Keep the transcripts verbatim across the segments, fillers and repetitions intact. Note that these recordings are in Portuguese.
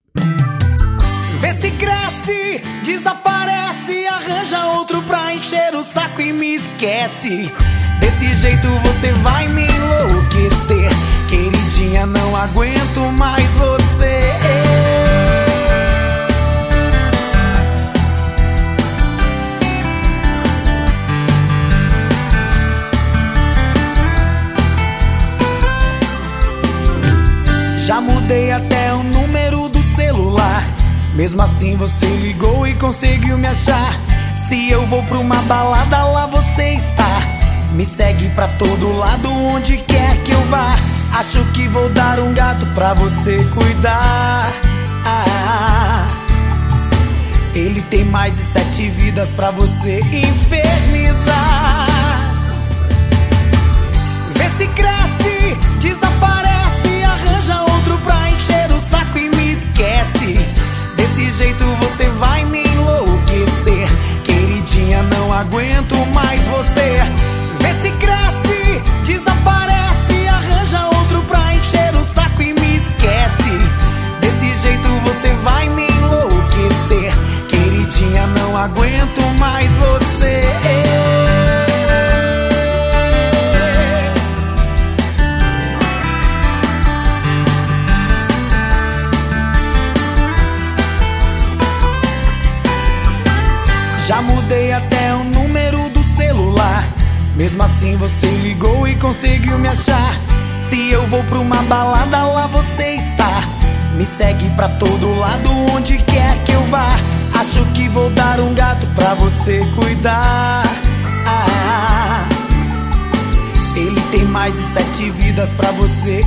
Vê se cresce, desaparece, arranja outro pra encher o saco e me esquece. Desse jeito você vai me enlouquecer. Queridinha, não aguento mais você. Já mudei até o número do celular, mesmo assim você ligou e conseguiu me achar. Se eu vou pra uma balada, lá você está. Me segue pra todo lado, onde quer que eu vá. Acho que vou dar um gato pra você cuidar. ah, Ele tem mais de sete vidas pra você infernizar. Vê se cresce, desaparece, arranja outro pra encher o saco e me esquece. Desse jeito você vai me enlouquecer. Queridinha, não aguento mais você. Vê se cresce, desaparece, arranja outro pra encher o saco e me esquece. Desse jeito você vai me enlouquecer. Queridinha, não aguento mais você. Já mudei até o número do celular, mesmo assim você ligou e conseguiu me achar. Se eu vou pra uma balada, lá você está. Me segue pra todo lado, onde quer que eu vá. Acho que vou dar um gato pra você cuidar. ah, Ele tem mais de sete vidas pra você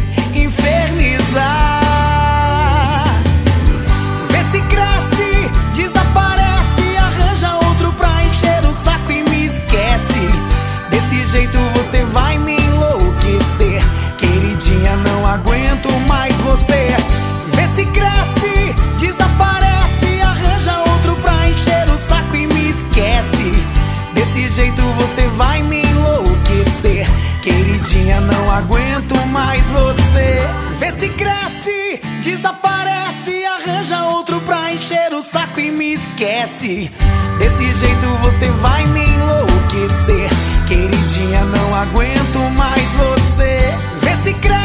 infernizar. Vê se cresce, desaparece, arranja outro pra encher o saco e me esquece. Desse jeito você vai me enlouquecer. Queridinha, não aguento mais você. Vê se cresce, desaparece, arranja outro pra encher o saco e me esquece. Desse jeito você vai me enlouquecer. Queridinha, não aguento mais você. Vê se cresce, desaparece, arranja outro pra encher o saco e me esquece. Desse jeito você vai me enlouquecer. Queridinha, não aguento mais você. Vê se cresce.